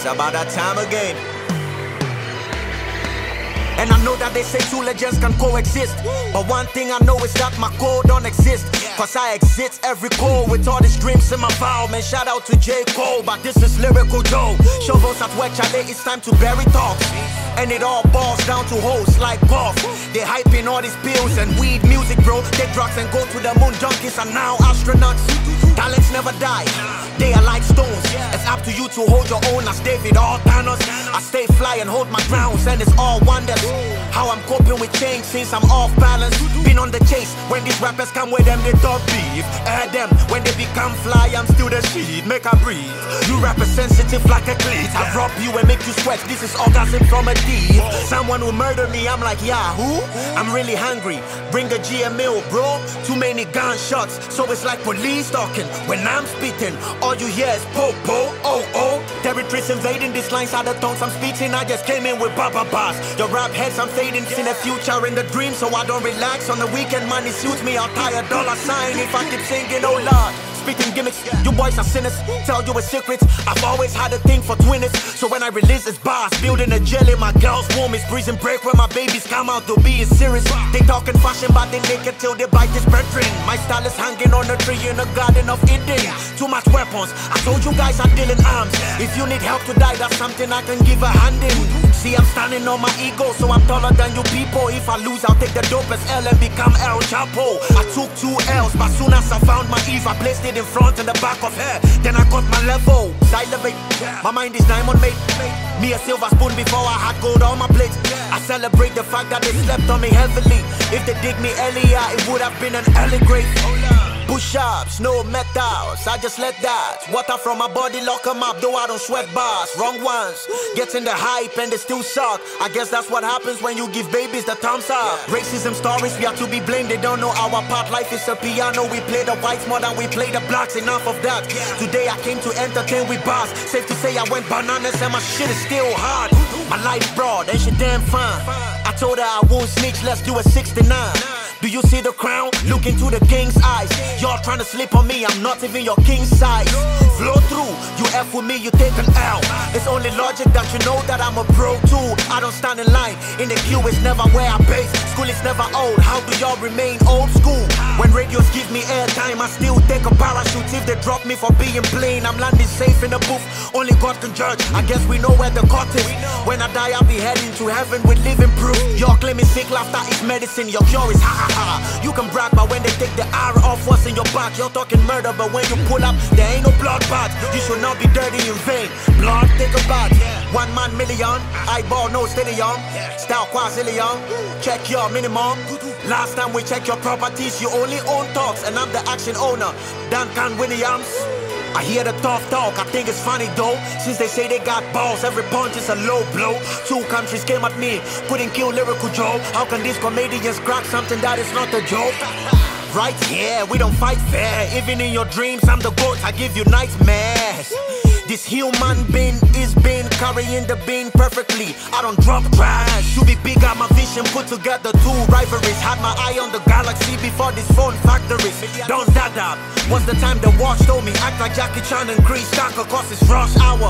It's about that time again. And I know that they say two legends can coexist, but one thing I know is that my code don't exist. Cause I exist every core with all these dreams in my vow. Man, shout out to J. Cole, but this is Lyrical Joe. Shovels at work, Chale, it's time to bury talks. And it all boils down to hoes like golf. They hyping all these pills and weed music, bro. Take drugs and go to the moon. Junkies are now astronauts. Talents never die, they are like stones. It's up to you to hold your own as David or Thanos. I stay fly and hold my grounds, and it's all wonders. How I'm coping with change since I'm off balance. Been on the chase when these rappers come with them, they talk beef. Add them when they become fly, I'm still the shit. Make her breathe. You rappers sensitive like a cleat. I rob you and make you sweat. This is orgasm from a thief. Someone will murder me, I'm like, yeah, who? I'm really hungry. Bring a GML, bro. Too many gunshots, so it's like police talking. When I'm spitting, all you hear is po po, oh oh. Territories invading, these lines are the tongues I'm speaking. I just came in with Baba Bars. Your rap heads, I'm fading. Seen a future in the dream, so I don't relax. On the weekend, money suits me. I'll tie a dollar sign if I keep singing, oh Lord. Speaking gimmicks, you boys are sinners. Tell you a secret, I've always had a thing for twinners. So when I release it's bars, building a jelly. My girl's womb is prison break when my babies come out to be serious. They talking fashion, but they naked till they bite this brethren. My style is hanging on a tree in a garden of Eden. Too much weapons, I told you guys are dealing arms. If you need help to die, that's something I can give a hand in. See, I'm standing on my ego, so I'm taller than you people. If I lose, I'll take the dopest L and become El Chapo. I took 2 L's, but soon as I found my Eve, I placed it in front and the back of her. Then I got my level, elevate. My mind is diamond made. Me a silver spoon before I had gold on my plate. I celebrate the fact that they slept on me heavily. If they dig me earlier, it would have been an early grave. Push-ups, no metals, I just let that water from my body lock 'em up, though I don't sweat bars. Wrong ones, getting the hype and they still suck. I guess that's what happens when you give babies the thumbs up. Racism stories, we are to be blamed, they don't know our part. Life is a piano, we play the whites more than we play the blacks. Enough of that, today I came to entertain with bars. Safe to say I went bananas and my shit is still hard. My life broad and she damn fine. I told her I won't snitch, let's do a 69. Do you see the crown? Look into the king's eyes. Y'all trying to sleep on me, I'm not even your king size. Flow through, you F with me, you take an L. It's only logic that you know that I'm a pro too. I don't stand in line, in the queue is never where I base. School is never old, how do y'all remain old school? When radios give me airtime, I still take a parachute. If they drop me for being plain, I'm landing safe in the booth. Only God can judge, I guess we know where the court is. When I die, I'll be heading to heaven with living proof. Y'all claiming sick laughter is medicine, your cure is ha ha ha. You can brag, but when they take the R off what's in your back, you're talking murder, but when you pull up, there ain't no blood bath. You should not be dirty in vain. Blood, take a bath. 1 man million, eyeball no stadium. Style quazillion, check your minimum. Last time we checked your properties, you only own talks, and I'm the action owner, Duncan Williams. I hear the tough talk, I think it's funny though. Since they say they got balls, every punch is a low blow. 2 countries came at me, couldn't kill Lyrical Joe. How can these comedians crack something that is not a joke? Right here, we don't fight fair. Even in your dreams, I'm the GOAT, I give you nightmares. This human being is been carrying the bean perfectly. I don't drop trash. You be big, got my vision put together 2 rivalries. Had my eye on the galaxy before these phone factories. Don't dada. Was the time the watch told me act like Jackie Chan and Chris Tucker cause it's rush hour.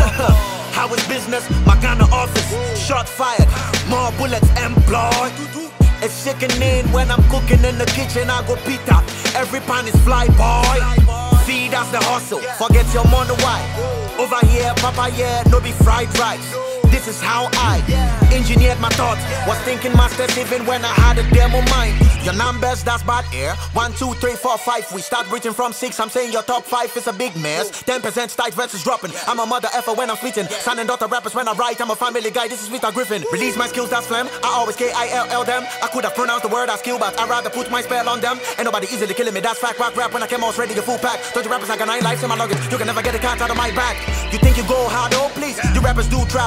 How is business? My Ghana office. Shot fired. More bullets employed. It's sickening when I'm cooking in the kitchen. I go pita. Every pan is fly boy. Feed us the hustle. Forget your money why. Over here, papa, yeah, no be fried rice. This is how I engineered my thoughts. Was thinking masters even when I had a demo mind. Your numbers, that's bad air. 1, 2, 3, 4, 5. We start reaching from 6. I'm saying your top 5 is a big mess. 10% tight versus dropping. I'm a mother effer when I'm spitting. Son and daughter rappers when I write. I'm a family guy. This is Peter Griffin. Release my skills, that's phlegm. I always K-I-L-L them. I could have pronounced the word as skill, but I'd rather put my spell on them. Ain't nobody easily killing me. That's fact. Rock rap when I came out ready, the full pack. Told you rappers I got 9 lives in my luggage. You can never get a cat out of my back. You think you go hard, oh please. You rappers do trap like Tom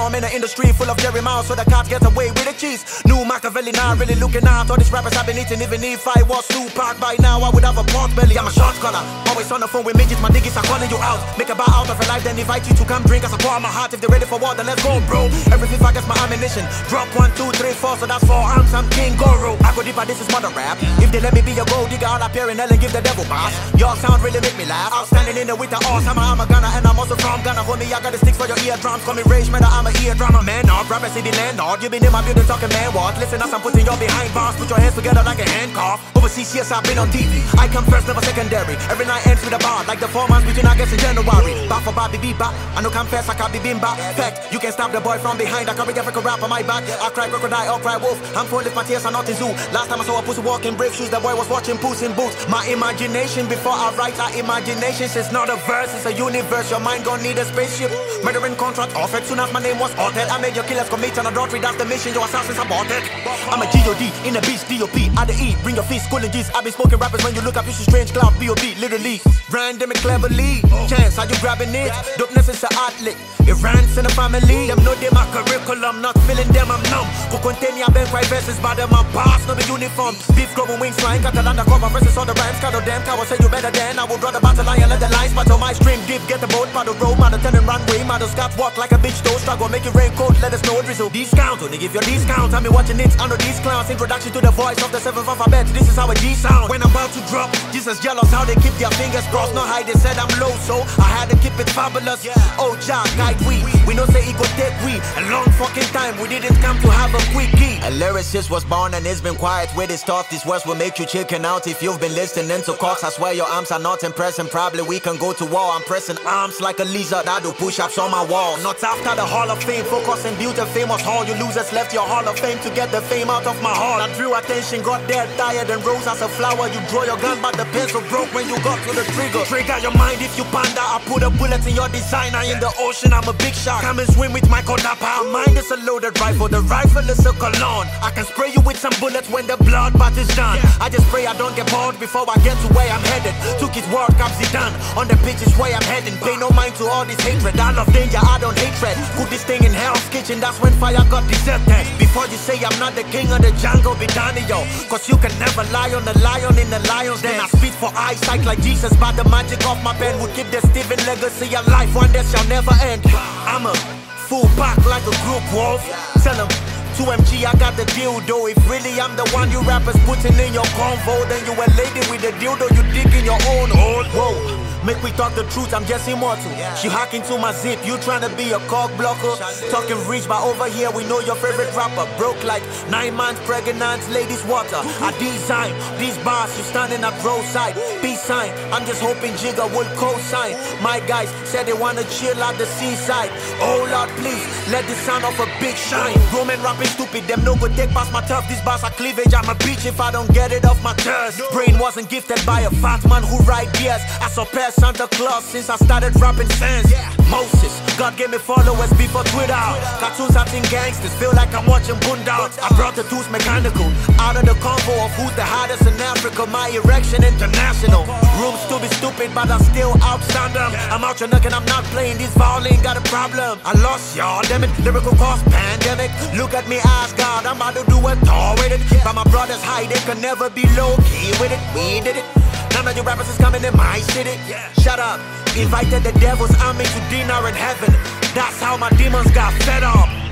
now I'm in an industry full of Jerry Miles, so the cards get away with the cheese. New Machiavelli, now really looking out. All these rappers I've been eating, even if I was Tupac by now, I would have a pot belly. I'm a short scholar, always on the phone with midgets. My diggies are calling you out. Make a bar out of a life, then invite you to come drink. As I pour out my heart, if they're ready for war, then let's go, bro. Every fifth I get my ammunition. Drop 1, 2, 3, 4, so that's 4 arms. I'm King Goro. I go deeper, this is mother rap. If they let me be a gold digger, I'll appear in hell and give the devil boss. Your sound really make me laugh. Outstanding in the with the horse, I'm a Ghana, and I'm also from Ghana. Homie, I got the sticks for your eardrums. Call me Rage, man, I'm a eardrummer, man. Or rapper, see the landlord. You been in my building talking, man, what? Listen as I'm putting your behind bars. Put your hands together like a handcuff. Overseas, yes, I've been on TV. I come first, never secondary. Every night ends with a bar, like the 4 months between August and January. Back for Bobby Bebop. I know confess, I can't be bimba. Fact, you can stop the boy from behind. I carry African rap on my back. I cry crocodile, I'll cry wolf. I'm full if my tears are not in zoo. Last time I saw a pussy walk in brave shoes, the boy was watching Puss in Boots. My imagination before I write, our imagination it's not a verse, it's a universe. Your mind gon' need a spaceship. Murdering contract offered soon as my name was altered. I made your killers commit an adultery, that's the mission. Your assassins aborted. I'm a G.O.D. in a beast, D.O.P. I the E, bring your feet, schooling G's. I've been smoking rappers when you look up, you see strange cloud, B.O.B. literally. Random and cleverly. Chance, are you grabbing it? Dopeness is an outlet. It runs in the family. Them know they my curriculum, not feeling them, I'm numb. Go contain your bank right verses, but them my boss, no be uniform. Beef growing wings flying, got the land cover verses all the rhymes. Got no damn cow, say you better than. I would draw the battle line and let the lines battle my stream deep. Get the boat, paddle road, man, attending runway. Model Scott walk like a bitch, though. Struggle, make it rain cold, let us know drizzle. Discount, only give your discount. I'm watching it under these clowns. Introduction to the voice of the 7th alphabet. This is how a G sound. When I'm about to drop, Jesus jealous how they keep their fingers crossed. Not how they said I'm low, so I had to keep it fabulous. Oh, Jack, guide we know say it go take we. A long fucking time, we didn't come to have a quickie. A lyricist was born and it's been quiet with his thoughts. These words will make you chicken out if you've been listening to Cox. I swear your arms are not impressing. Probably we can go to war. I'm pressing arms like a lizard. I do push-ups on my wall. Not after the Hall of Fame. Focus and build a famous hall. You losers left your Hall of Fame to get the fame out of my heart. I drew attention, got dead, tired and rose as a flower. You draw your gun but the pencil broke when you got to the trigger. Trigger your mind if you panda. I put a bullet in your designer. In the ocean I'm a big shark. Come and swim with my Kodapa. Mine is a loaded rifle. The rifle is a cologne. I can spray you with some bullets when the bloodbath is done. I just pray I don't get bored before I get to where I'm headed. Took his World Cup Zidane. On the pitch is where I'm heading. Pay no mind to all this hatred. I love danger, I don't hatred. Cook this thing in Hell's Kitchen. That's when fire got deserted. Before you say I'm not the king of the jungle, be Daniel. Cause you can never lie on the lion in the lion's den. I speak for eyesight like Jesus. By the magic of my pen would keep the Stephen legacy alive. One that shall never end. I'm a full pack like a group wolf. Tell them 2MG, I got the dildo. If really I'm the one you rappers putting in your convo, then you a lady with the dildo, you dig in your own hole. Whoa. Make we talk the truth, I'm just immortal. She hacking to my zip, you tryna be a cock blocker. Talking rich, but over here we know your favorite rapper. Broke like 9 months pregnant, ladies water. I design these bars, you standing at roadside. Peace sign, I'm just hoping Jigga will co-sign. My guys said they wanna chill at the seaside. Oh Lord, please, let the sound of a big shine. Roman rapping stupid, them no go take past my turf. These bars are cleavage, I'm a bitch if I don't get it off my chest. Brain wasn't gifted by a fat man who write beers. I surpassed Santa Claus since I started rapping sense. Moses, God gave me followers before Twitter. Cartoons acting gangsters, feel like I'm watching Boondocks. I brought the tools mechanical out of the convo of who's the hardest in Africa. My erection international. Rooms to be stupid, but I still outstand them. I'm out your neck and I'm not playing this violin, got a problem. I lost y'all, damn it. Lyrical cause pandemic. Look at me, ask God, I'm about to do a tour with it. But my brothers high, they can never be low key with it. We did it. None of you rappers is coming in my city. Shut up. Invited the devil's army to dinner in heaven. That's how my demons got fed up.